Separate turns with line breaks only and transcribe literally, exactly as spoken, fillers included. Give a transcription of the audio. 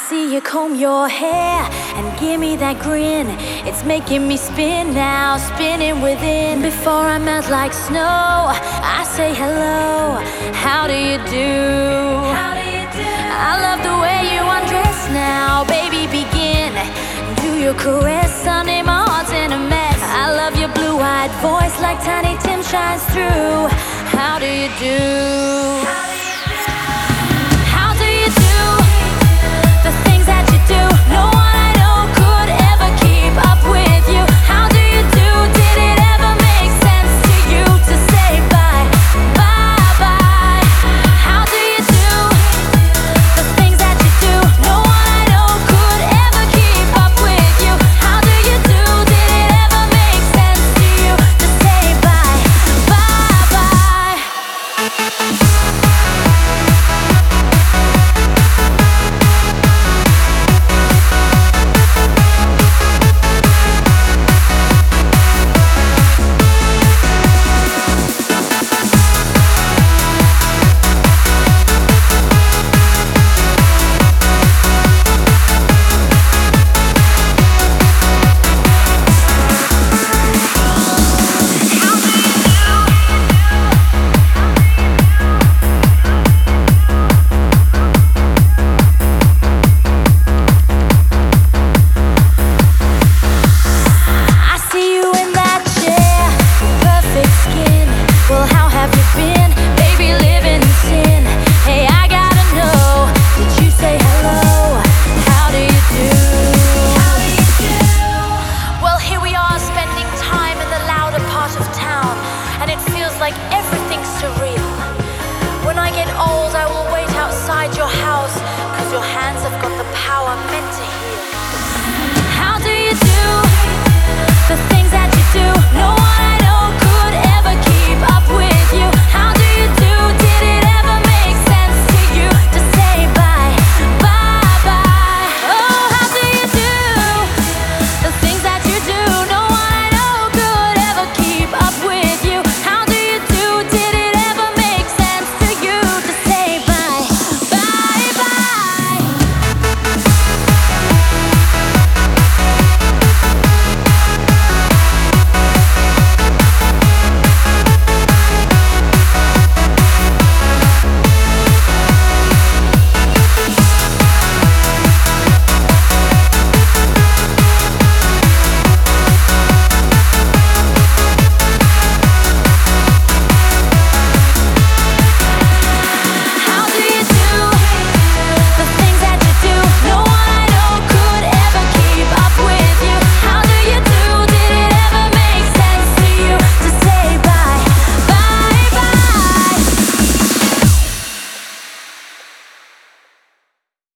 see you comb your hair and give me that grin. It's making me spin now, spinning within. Before I melt like snow, I say hello. How do you do? How do you do? I love the way you undress now, baby. Begin. Do your caress, Sunday, my heart's in a mess. I love your blue-eyed voice like Tiny Tim shines through. How do you do?